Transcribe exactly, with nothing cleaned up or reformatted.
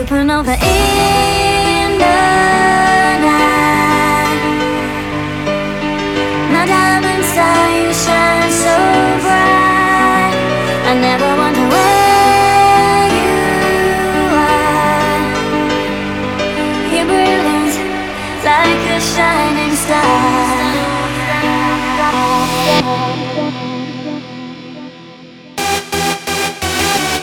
supernova in the night. My diamond star, you shine so bright. I never wonder where you are. You're brilliant like a shining star.